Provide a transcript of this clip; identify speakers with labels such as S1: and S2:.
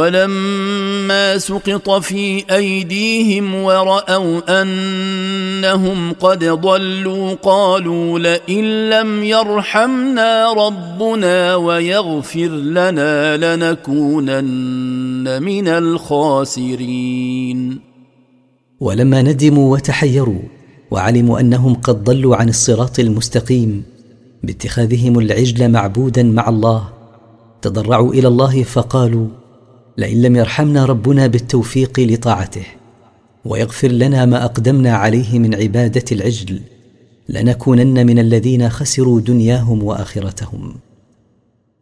S1: ولما سقط في أيديهم ورأوا أنهم قد ضلوا قالوا لئن لم يرحمنا ربنا ويغفر لنا لنكونن من الخاسرين.
S2: ولما ندموا وتحيروا وعلموا أنهم قد ضلوا عن الصراط المستقيم باتخاذهم العجل معبودا مع الله، تضرعوا إلى الله فقالوا لئن لم يرحمنا ربنا بالتوفيق لطاعته ويغفر لنا ما أقدمنا عليه من عبادة العجل لنكونن من الذين خسروا دنياهم وآخرتهم.